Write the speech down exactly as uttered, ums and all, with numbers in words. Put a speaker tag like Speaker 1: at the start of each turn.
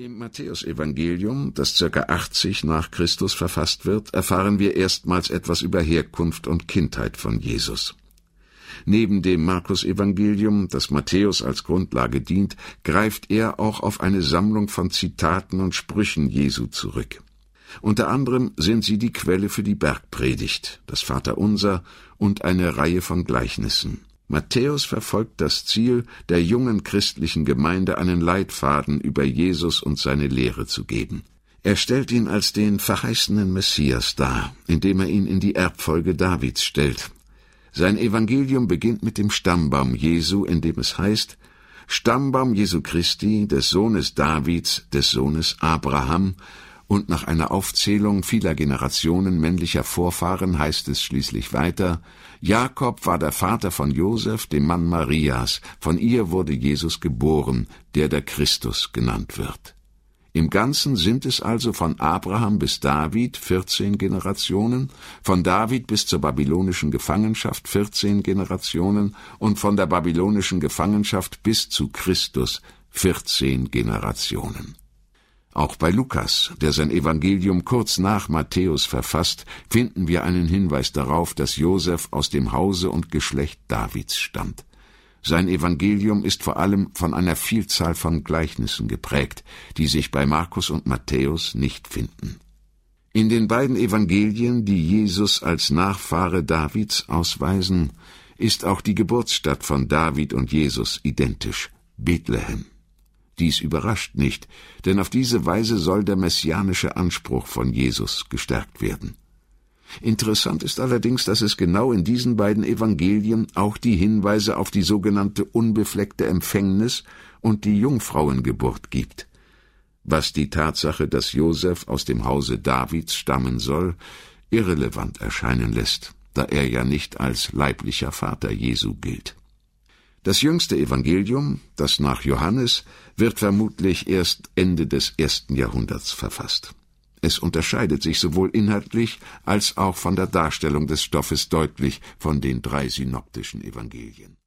Speaker 1: Im Matthäusevangelium, das ca. achtzig nach Christus verfasst wird, erfahren wir erstmals etwas über Herkunft und Kindheit von Jesus. Neben dem Markus-Evangelium, das Matthäus als Grundlage dient, greift er auch auf eine Sammlung von Zitaten und Sprüchen Jesu zurück. Unter anderem sind sie die Quelle für die Bergpredigt, das Vaterunser und eine Reihe von Gleichnissen. Matthäus verfolgt das Ziel, der jungen christlichen Gemeinde einen Leitfaden über Jesus und seine Lehre zu geben. Er stellt ihn als den verheißenen Messias dar, indem er ihn in die Erbfolge Davids stellt. Sein Evangelium beginnt mit dem Stammbaum Jesu, in dem es heißt: Stammbaum Jesu Christi, des Sohnes Davids, des Sohnes Abraham. Und nach einer Aufzählung vieler Generationen männlicher Vorfahren heißt es schließlich weiter: Jakob war der Vater von Josef, dem Mann Marias. Von ihr wurde Jesus geboren, der der Christus genannt wird. Im Ganzen sind es also von Abraham bis David vierzehn Generationen, von David bis zur babylonischen Gefangenschaft vierzehn Generationen und von der babylonischen Gefangenschaft bis zu Christus vierzehn Generationen. Auch bei Lukas, der sein Evangelium kurz nach Matthäus verfasst, finden wir einen Hinweis darauf, dass Josef aus dem Hause und Geschlecht Davids stammt. Sein Evangelium ist vor allem von einer Vielzahl von Gleichnissen geprägt, die sich bei Markus und Matthäus nicht finden. In den beiden Evangelien, die Jesus als Nachfahre Davids ausweisen, ist auch die Geburtsstadt von David und Jesus identisch: Bethlehem. Dies überrascht nicht, denn auf diese Weise soll der messianische Anspruch von Jesus gestärkt werden. Interessant ist allerdings, dass es genau in diesen beiden Evangelien auch die Hinweise auf die sogenannte unbefleckte Empfängnis und die Jungfrauengeburt gibt. Was die Tatsache, dass Josef aus dem Hause Davids stammen soll, irrelevant erscheinen lässt, da er ja nicht als leiblicher Vater Jesu gilt. Das jüngste Evangelium, das nach Johannes, wird vermutlich erst Ende des ersten Jahrhunderts verfasst. Es unterscheidet sich sowohl inhaltlich als auch von der Darstellung des Stoffes deutlich von den drei synoptischen Evangelien.